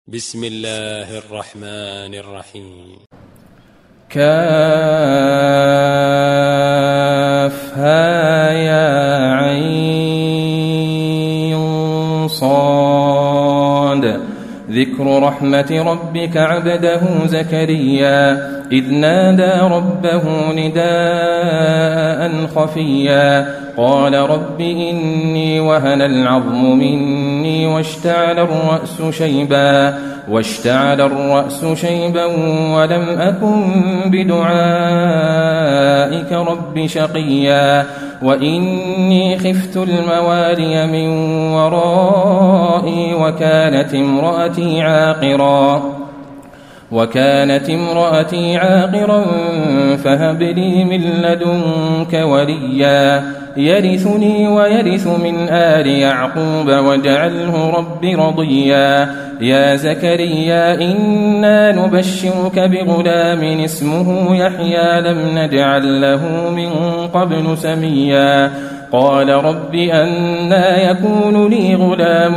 بسم الله الرحمن الرحيم. كافها يا عين صاد. ذكر رحمة ربك عبده زكريا إذ نادى ربه نداء خفيا قال رب إني وهن العظم مني واشتعل الرأس شيبا ولم أكن بدعائك رب شقيا وإني خفت الموالي من ورائي وكانت امرأتي عاقرا فهب لي من لدنك وليا يرثني ويرث من آل يعقوب واجعله رب رضيا يا زكريا إنا نبشرك بغلام اسمه يحيى لم نجعل له من قبل سميا قال رب أنى يكون لي غلام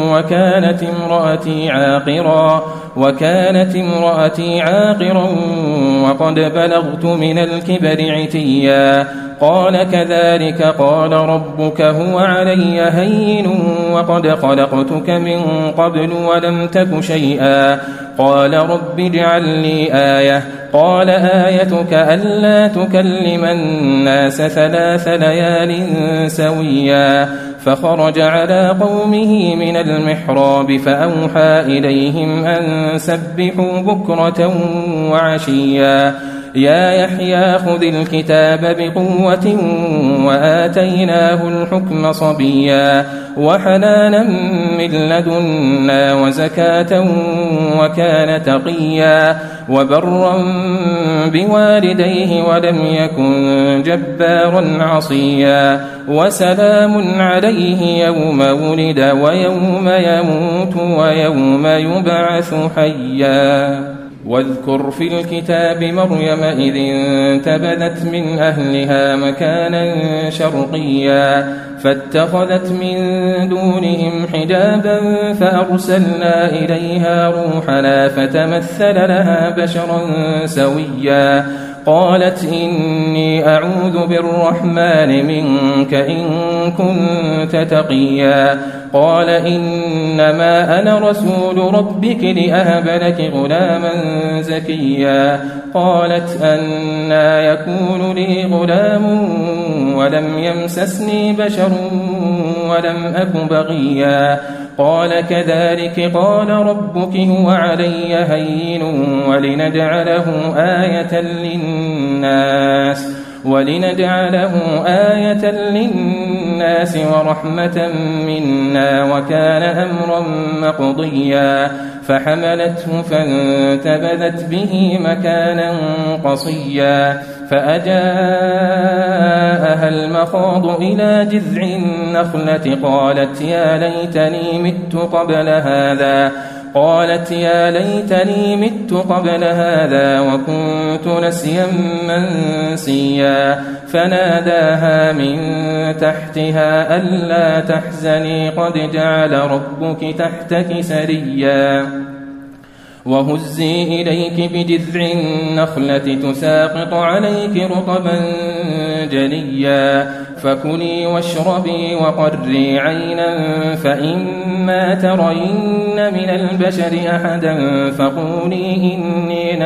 وكانت امرأتي عاقرا وقد بلغت من الكبر عتيا قال كذلك قال ربك هو علي هين وقد خلقتك من قبل ولم تك شيئا قال رب اجعل لي آية قال آيتك ألا تكلم الناس 3 ليال سويا فخرج على قومه من المحراب فأوحى إليهم أن سبحوا بكرة وعشيا يا يحيى خذ الكتاب بقوة وآتيناه الحكم صبيا وحنانا من لدنا وزكاة وكان تقيا وبرا بوالديه ولم يكن جبارا عصيا وسلام عليه يوم ولد ويوم يموت ويوم يبعث حيا واذكر في الكتاب مريم إذ انتبذت من أهلها مكانا شرقيا فاتخذت من دونهم حجابا فأرسلنا إليها روحنا فتمثل لها بشرا سويا قالت إني أعوذ بالرحمن منك إن كنت تقيا قال إنما أنا رسول ربك لأهب لك غلاما زكيا قالت أنى يكون لي غلام ولم يمسسني بشر ولم أك بغيا قال كذلك قال ربك هو علي هين ولنجعله آية للناس ورحمة منا وكان أمرا مقضيا فحملته فانتبذت به مكانا قصيا فأجاءها المخاض إلى جذع النخلة قالت يا ليتني مت قبل هذا وكنت نسيا منسيا فناداها من تحتها ألا تحزني قد جعل ربك تحتك سريا وهزي إليك بجذع النخلة تساقط عليك رطبا جنيا فكلي واشربي وقري عينا فإما ترين من البشر أحدا فقولي إني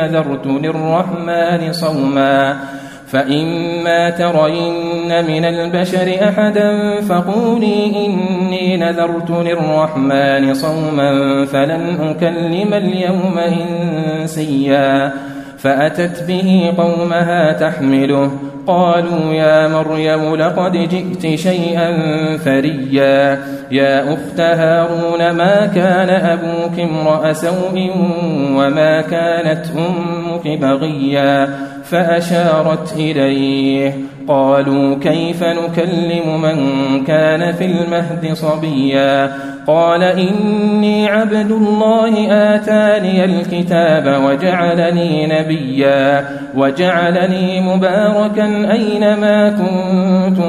نذرت للرحمن صوما فلن أكلم اليوم إنسيا فأتت به قومها تحمله قالوا يا مريم لقد جئت شيئا فريا يا أخت هارون ما كان أبوك امرأ سوء وما كانت أمك بغيا فأشارت إليه قالوا كيف نكلم من كان في المهد صبيا قال إني عبد الله آتاني الكتاب وجعلني نبيا وجعلني مباركا أينما كنت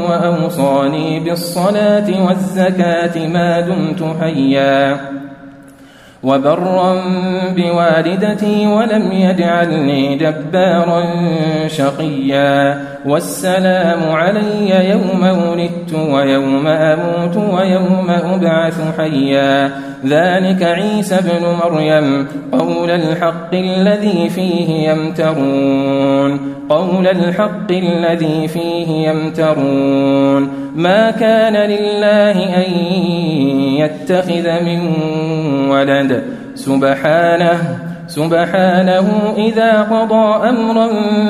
وأوصاني بالصلاة والزكاة ما دمت حيا وبرا بوالدتي ولم يجعلني جبارا شقيا والسلام علي يوم ولدت ويوم أموت ويوم أبعث حيا ذلك عيسى ابن مريم قول الحق الذي فيه يمترون ما كان لله أن يتخذ من ولد سبحانه إذا قضى أمرا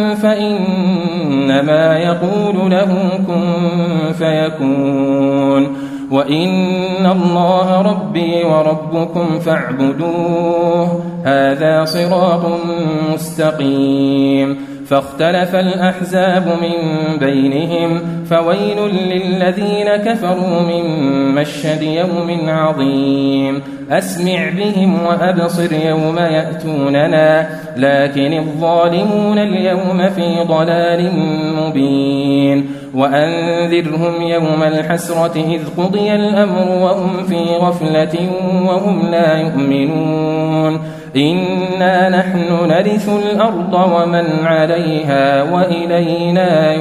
فإنما يقول له كن فيكون وإن الله ربي وربكم فاعبدوه هذا صراط مستقيم فاختلف الأحزاب من بينهم فويل للذين كفروا من مشهد يوم عظيم أسمع بهم وأبصر يوم يأتوننا لكن الظالمون اليوم في ضلال مبين وأنذرهم يوم الحسرة إذ قضي الأمر وهم في غفلة وهم لا يؤمنون إنا نحن نرث الأرض ومن عليها وإلينا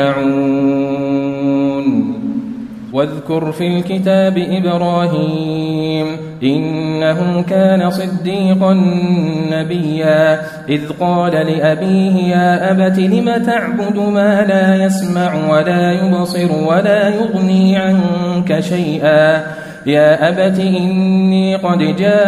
يرجعون واذكر في الكتاب إبراهيم إنه كان صديقا نبيا إذ قال لأبيه يا أبت لم تعبد ما لا يسمع ولا يبصر ولا يغني عنك شيئا يا أبت إني قد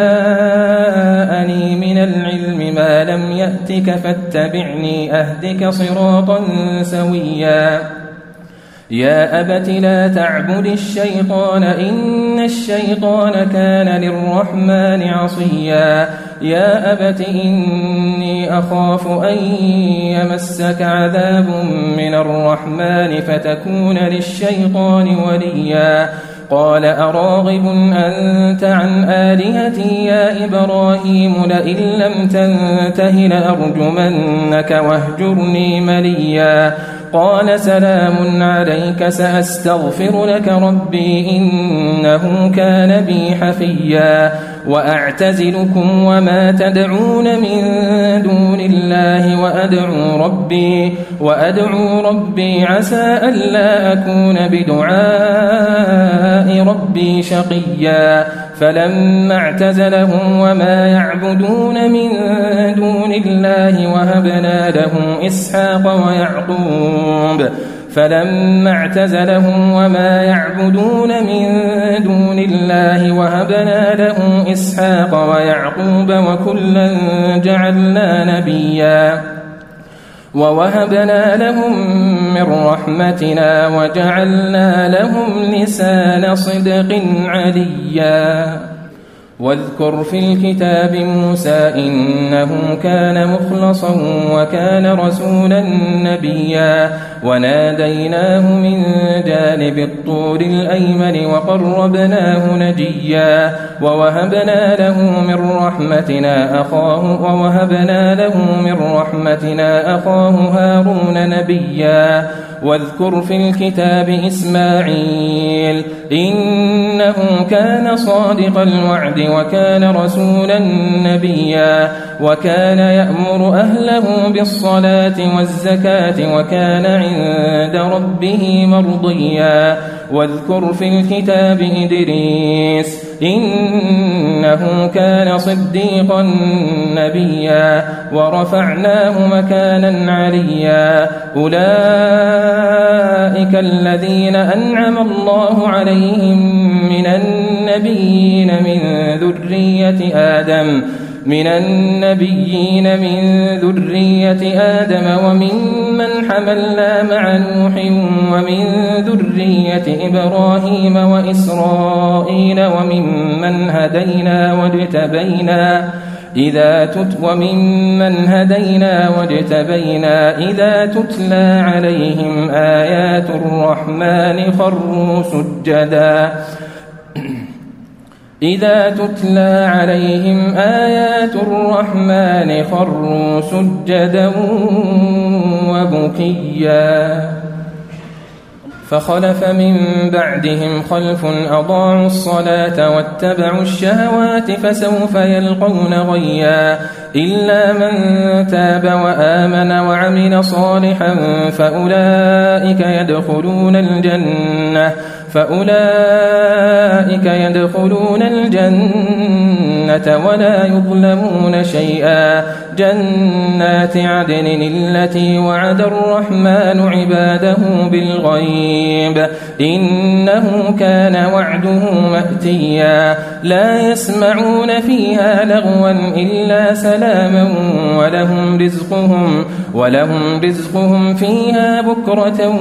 جاءني من العلم ما لم يأتك فاتبعني أهدك صراطا سويا يا أبت لا تعبد الشيطان إن الشيطان كان للرحمن عصيا يا أبت إني أخاف أن يمسك عذاب من الرحمن فتكون للشيطان وليا قال أراغب أنت عن آلهتي يا إبراهيم لئن لم تنته لأرجمنك واهجرني مليا قال سلام عليك سأستغفر لك ربي إنه كان بي حفيا وأعتزلكم وما تدعون من دون الله وأدعو ربي عسى ألا أكون بدعاء ربي شقيا فلما اعتزلهم وما يعبدون من دون الله وهبنا له إسحاق ويعقوب فلما اعتزلهم وما يعبدون من دون الله وهبنا له إسحاق ويعقوب وكلا جعلنا نبيا ووهبنا لهم من رحمتنا وجعلنا لهم لسان صدق عليا واذكر في الكتاب موسى إنه كان مخلصا وكان رسولا نبيا وناديناه من جانب الطور الأيمن وقربناه نجيا ووهبنا له من رحمتنا أخاه هارون نبيا واذكر في الكتاب إسماعيل إنه كان صادق الوعد وكان رسولا نبيا وكان يأمر أهله بالصلاة والزكاة وكان عند ربه مرضيا واذكر في الكتاب إدريس إنه كان صديقا نبيا ورفعناه مكانا عليا أولئك الذين أنعم الله عليهم من النبيين من ذرية آدم وممن حملنا مع نوح ومن ذرية إبراهيم وإسرائيل وممن هدينا واجتبينا إذا تتلى عليهم آيات الرحمن خروا سجدا إذا تتلى عليهم آيات الرحمن خروا سجدا وبكيا فخلف من بعدهم خلف أضاعوا الصلاة واتبعوا الشهوات فسوف يلقون غيا إلا من تاب وآمن وعمل صالحا فأولئك يدخلون الجنة ولا يظلمون شيئا جنات عدن التي وعد الرحمن عباده بالغيب إنه كان وعده مأتيا لا يسمعون فيها لغوا إلا سلاما ولهم رزقهم فيها بكرة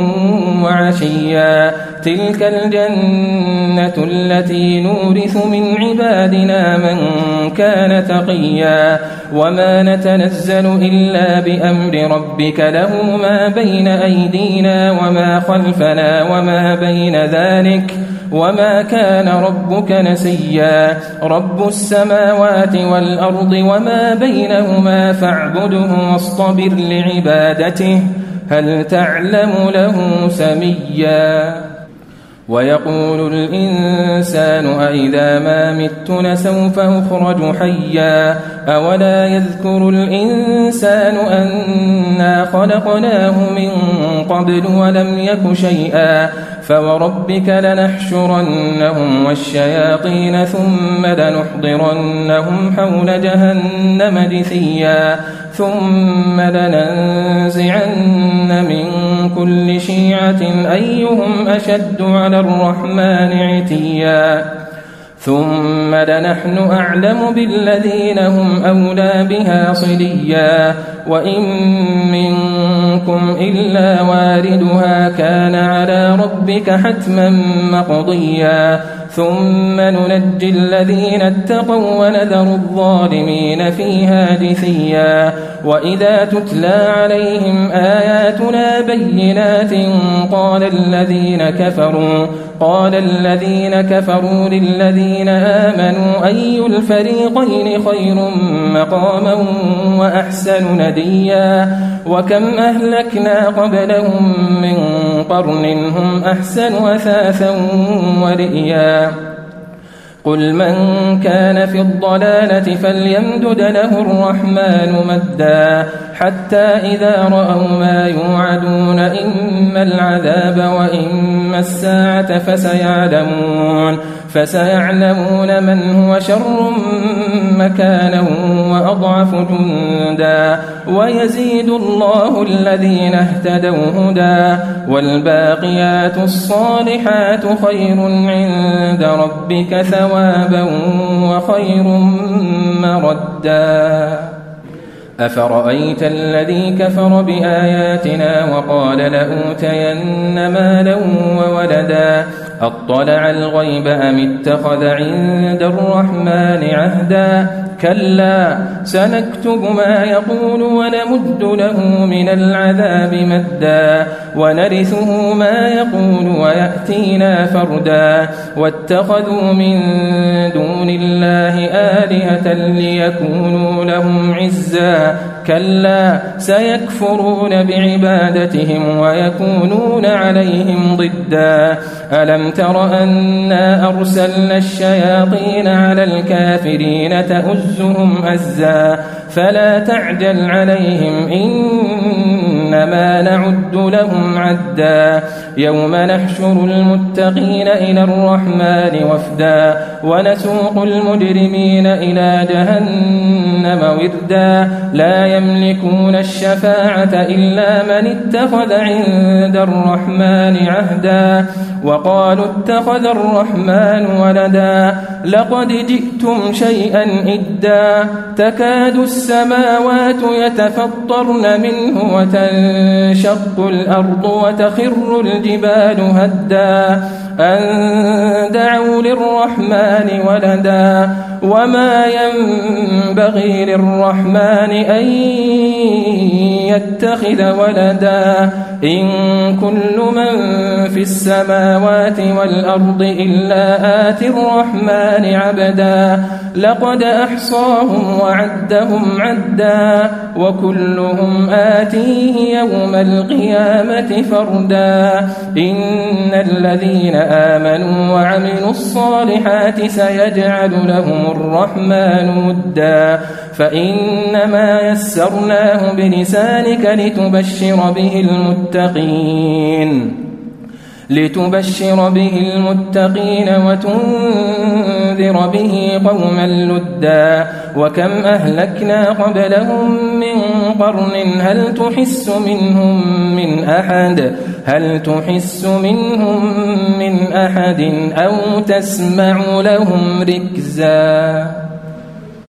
وعشيا تلك الجنة التي نورث من عبادنا من كان تقيا وما نتنزل إلا بأمر ربك له ما بين أيدينا وما خلفنا وما بين ذلك وما كان ربك نسيا رب السماوات والأرض وما بينهما فاعبده واصطبر لعبادته هل تعلم له سميا ويقول الإنسان أإذا ما مت لسوف أخرج حيا أولا يذكر الإنسان أنا خلقناه من قبل ولم يك شيئا فوربك لنحشرنهم والشياطين ثم لنحضرنهم حول جهنم جثيا ثم لننزعن من كل شيعة أيهم أشد على الرحمن عتيا ثم لنحن أعلم بالذين هم أولى بها صليا وإن منكم إلا واردها كان على ربك حتما مقضيا ثم ننجي الذين اتقوا ونذر الظالمين فيها جثيا وإذا تتلى عليهم آياتنا بينات قال الذين كفروا للذين آمنوا أي الفريقين خير مقاما وأحسن نديا وكم أهلكنا قبلهم من قرن هم أحسن أثاثا ورئيا قل من كان في الضلالة فليمدد له الرحمن مدا حتى إذا رأوا ما يوعدون إما العذاب وإما الساعة فسيعلمون من هو شر مكانا وأضعف جندا ويزيد الله الذين اهتدوا هدى والباقيات الصالحات خير عند ربك ثوابا وخير مردا أفرأيت الذي كفر بآياتنا وقال لأوتين مالا وولدا أطلع الغيب أم اتخذ عند الرحمن عهدا كلا سنكتب ما يقول ونمد له من العذاب مدا ونرثه ما يقول ويأتينا فردا واتخذوا من دون الله آلهة ليكونوا لهم عزا كلا سيكفرون بعبادتهم ويكونون عليهم ضدا ألم تر أنا أرسلنا الشياطين على الكافرين تؤزهم أزا فلا تعجل عليهم إنما نعد لهم عدا يوم نحشر المتقين إلى الرحمن وفدا ونسوق المجرمين إلى جهنم وردا لا يملكون الشفاعة إلا من اتخذ عند الرحمن عهدا وقالوا اتخذ الرحمن ولدا لقد جئتم شيئا إدا تكاد السماوات يتفطرن منه وتنشق الأرض وتخر الجبال هدا أن دعوا للرحمن ولدا وما ينبغي ينبغي للرحمن أن يتخذ ولدا إن كل من في السماوات والأرض إلا آتي الرحمن عبدا لقد أحصاهم وعدهم عدا وكلهم آتيه يوم القيامة فردا إن الذين آمنوا وعملوا الصالحات سيجعل لهم الرحمن ودا فإنما يسرناه بلسانك لتبشر به المتقين وتنذر به قوما لدا وكم أهلكنا قبلهم من قرن هل تحس منهم من أحد أو تسمع لهم ركزا